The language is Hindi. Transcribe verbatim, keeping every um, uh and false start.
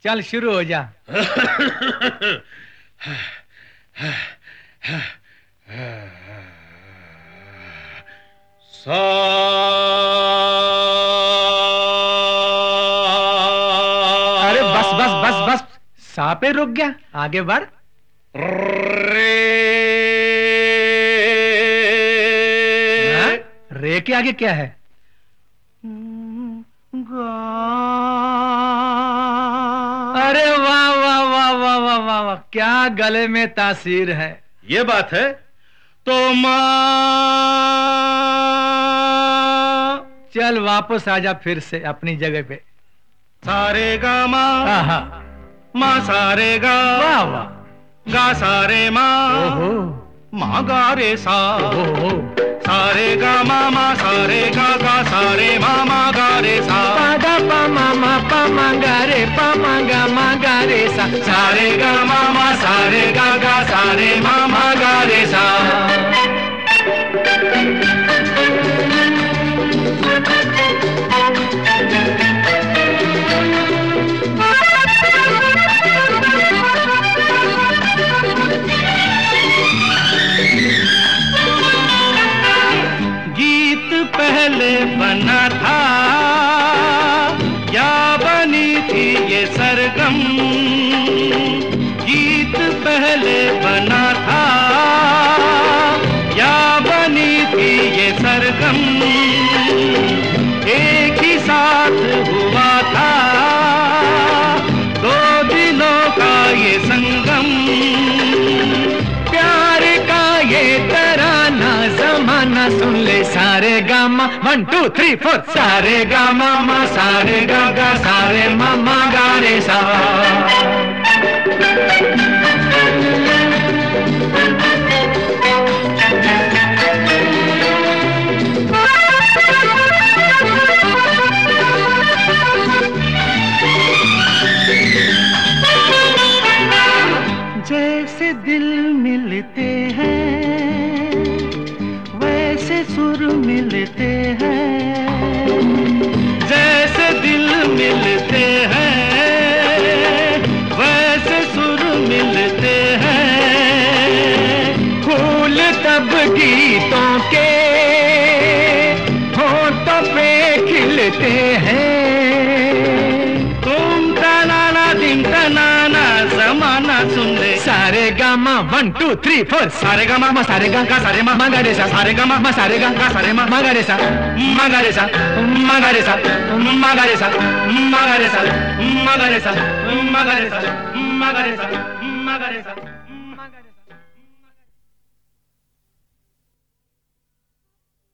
चल शुरू हो जा। सा अरे बस बस बस बस, सा पे रुक गया, आगे बढ़। रे हाँ? रे के आगे क्या है? अरे वाह वाह वाह वाह वाह वाह वाह, क्या गले में तासीर है। ये बात है तो माँ। चल वापस आजा फिर से अपनी जगह पे। सारे गा माँ, आहा, माँ सारे गा, वाह वाह, गा सारे माँ, ओहो, माँ गा रे सा, ओहो, सारे गा माँ, माँ सारे गा, गा सारे माँ, माँ गा रे सा, पा गा पा मा मा पा मा गा रे पा मा गा मा गा रे सा, सारे गा माँ, माँ सारे गा, गा सारे माँ, माँ गा रे सा। गीत पहले बना था या बनी थी ये सरगम, गीत पहले बना था या बनी थी ये सरगम, एक ही साथ हुआ था दो दिलों का ये संगम, प्यार का ये तराना जमाना सुन ले। सारे गा मा, वन टू थ्री फोर, सारे गा मा मा सारे गा गा सारे मा मा गा रे सा। जैसे दिल मिलते हैं वैसे सुर मिलते हैं, जैसे दिल मिलते हैं वैसे सुर मिलते हैं, फूल तब गीतों के होठों पे खिलते हैं। तुम तनाना दिन तनाना जमाना सुन ले। सारे गा मा वन टू थ्री फोर, सारे गा मा, मा सारे गा, गा सारे मा, मा गा रे सा, सारे गा मा, मा सारे गा गा सारे मा, मा गा रे सा, मा गा रे सा, मा गा रे सा, मा गा रे सा, मा गा रे सा, मा गा रे सा, मा गा रे सा, मा गा रे सा, मा गा रे सा, मा गा रे सा।